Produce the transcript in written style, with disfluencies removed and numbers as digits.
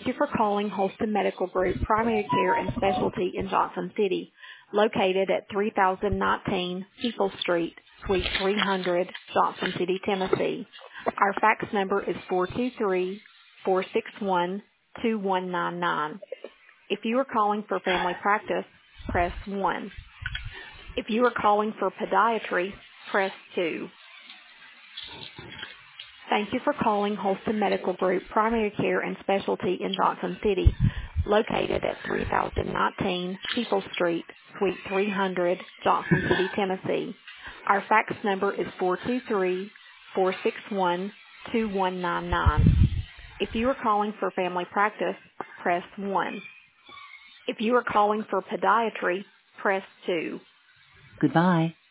Thank you for calling Holston Medical Group Primary Care and Specialty in Johnson City, located at 3019 People Street, Suite 300, Johnson City, Tennessee. Our fax number is 423-461-2199. If you are calling for family practice, press 1. If you are calling for podiatry, press 2. Thank you for calling Holston Medical Group Primary Care and Specialty in Johnson City, located at 3019 People Street, Suite 300, Johnson City, Tennessee. Our fax number is 423-461-2199. If you are calling for family practice, press 1. If you are calling for podiatry, press 2. Goodbye.